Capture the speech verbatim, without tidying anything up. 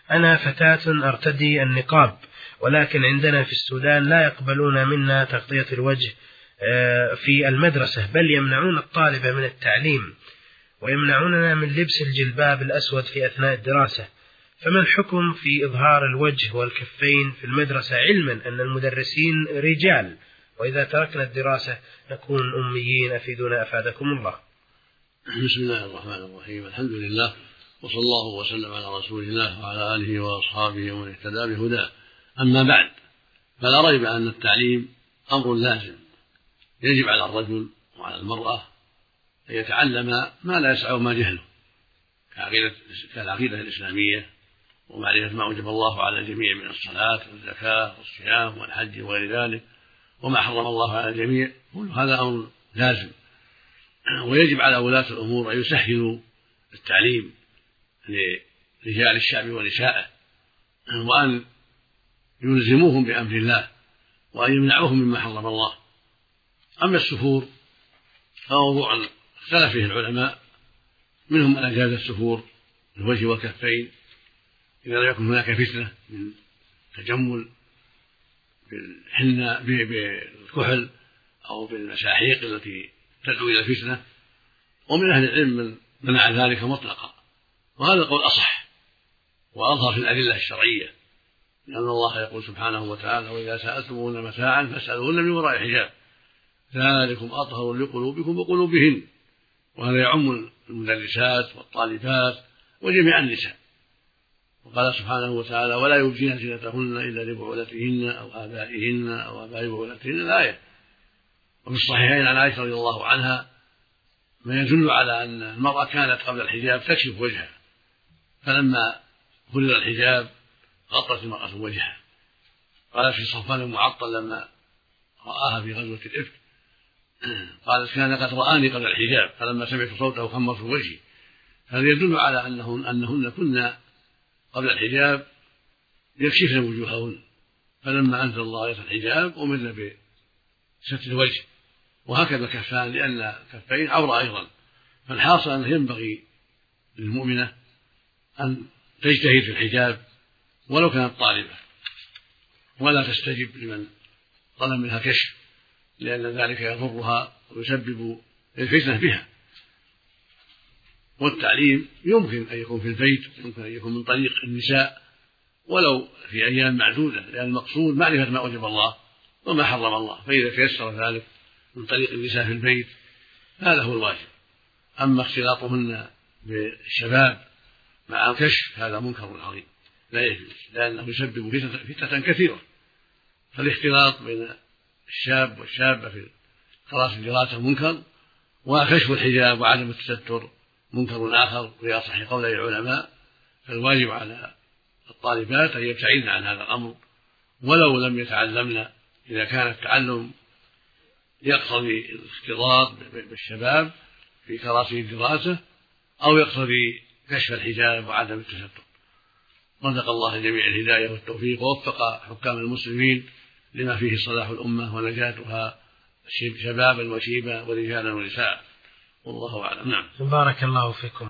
أنا فتاة أرتدي النقاب، ولكن عندنا في السودان لا يقبلون منا تغطية الوجه في المدرسة، بل يمنعون الطالبة من التعليم ويمنعوننا من لبس الجلباب الأسود في أثناء الدراسة، فما الحكم في إظهار الوجه والكفين في المدرسة، علما أن المدرسين رجال، وإذا تركنا الدراسة نكون أميين؟ أفيدونا أفادكم الله. بسم الله الرحمن الرحيم، الحمد لله، وصلى الله وسلم على رسول الله وعلى آله وأصحابه ومن اهتدى بهداه. أما بعد، فلا ريب أن التعليم أمر لازم، يجب على الرجل وعلى المرأة أن يتعلم ما لا يسعه ما جهله، كالعقيدة الإسلامية ومعرفة ما أوجب الله على الجميع من الصلاة والزكاة والصيام والحج وغير ذلك، وما حرم الله على الجميع، كل هذا أمر لازم. ويجب على ولاة الأمور أن يسهلوا التعليم لرجال الشعب ونسائه، وأن يلزموهم بأمر الله، وأن يمنعوهم مما حرم الله. أما السفور فموضوع اختلف فيه العلماء، منهم من أجاز السفور الوجه والكفين إذا لم يكن هناك فتنة من تجمل بالحنة بالكحل أو بالمساحيق التي تدعو إلى الفتنة، ومن أهل العلم من منع ذلك مطلقا، وهذا القول أصح وأظهر في الأدلة الشرعية، لأن الله يقول سبحانه وتعالى: وإذا سألتموهن متاعا فاسألوهن من وراء حجاب ذلكم أطهر لقلوبكم وقلوبهن. وهذا يعم المدرسات والطالبات وجميع النساء. وقال سبحانه وتعالى: ولا يبدين زينتهن إلا لبعولتهن أو آبائهن أو آباء بعولتهن، الآية. وفي الصحيحين عن عائشة رضي الله عنها ما يدل على أن المرأة كانت قبل الحجاب تكشف وجهها، فلما فرض الحجاب غطت المرأة وجهها. قال في صفوان المعطل لما رآها في غزوة الإفك قالت: كان قد رآني قبل الحجاب فلما سمعت صوته خمرت وجهي. هذا يدل على أنهن, أنهن كنا قبل الحجاب يكشفن وجوههن، فلما أنزل الله آية الحجاب أمرنا بستر الوجه، وهكذا الكفان، لأن الكفين عورة أيضا. فالحاصل أنه ينبغي للمؤمنة أن تجتهد في الحجاب ولو كانت طالبة، ولا تستجب لمن طلب منها كشف، لأن ذلك يضرها ويسبب الفتنة بها. والتعليم يمكن أن يكون في البيت، يمكن أن يكون من طريق النساء ولو في أيام معدودة، لأن المقصود معرفة ما أوجب الله وما حرم الله، فإذا تيسر ذلك من طريق النساء في البيت هذا هو الواجب. أما اختلاطهن بالشباب مع الكشف هذا منكر عظيم لا يجوز، لأنه يسبب فتنة كثيرة. فالاختلاط بين الشاب والشابة في خلاص الدراسة منكر، وكشف الحجاب وعدم التستر منكر آخر في أصح قولي العلماء. فالواجب على الطالبات أن يبتعدن عن هذا الأمر ولو لم يتعلمن، إذا كان التعلم يقتضي الاختلاط بالشباب في كراسي الدراسة أو يقتضي كشف الحجاب وعدم التستر. رزق الله الجميع الهداية والتوفيق، ووفق حكام المسلمين لما فيه صلاح الأمة ونجاتها شبابا وشيبا ورجالا ونساء، والله أعلم. نعم. بارك الله فيكم.